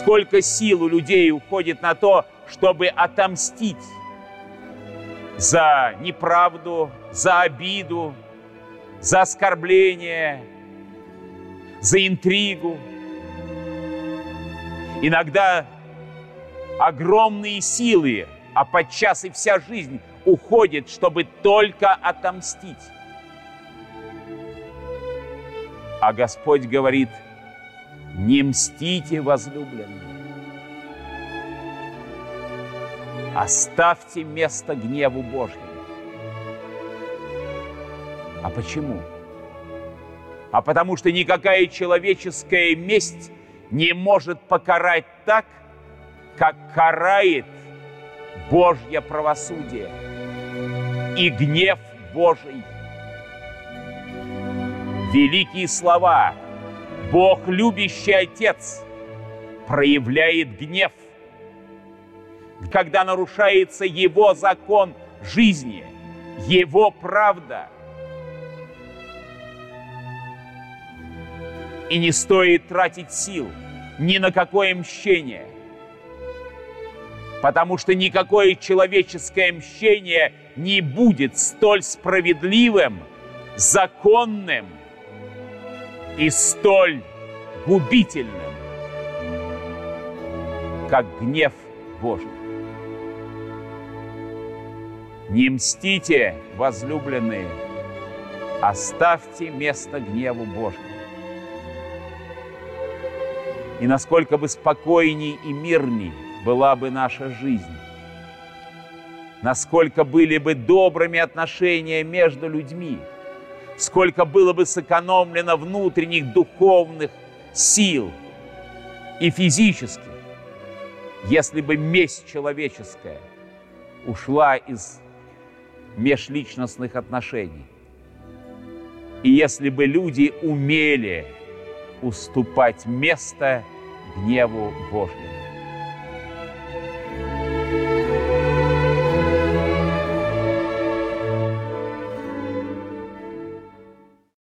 Сколько сил у людей уходит на то, чтобы отомстить за неправду, за обиду, за оскорбление, за интригу. Иногда огромные силы, а подчас и вся жизнь уходит, чтобы только отомстить. А Господь говорит: не мстите, возлюбленные. Оставьте место гневу Божьему. А почему? А потому что никакая человеческая месть не может покарать так, как карает Божье правосудие и гнев Божий. Великие слова. Бог, любящий Отец, проявляет гнев, когда нарушается Его закон жизни, Его правда. И не стоит тратить сил ни на какое мщение, потому что никакое человеческое мщение не будет столь справедливым, законным и столь губительным, как гнев Божий. Не мстите, возлюбленные, оставьте место гневу Божьему. И насколько бы спокойней и мирней была бы наша жизнь, насколько были бы добрыми отношения между людьми, сколько было бы сэкономлено внутренних духовных сил и физических, если бы месть человеческая ушла из межличностных отношений. И если бы люди умели уступать место гневу Божьему.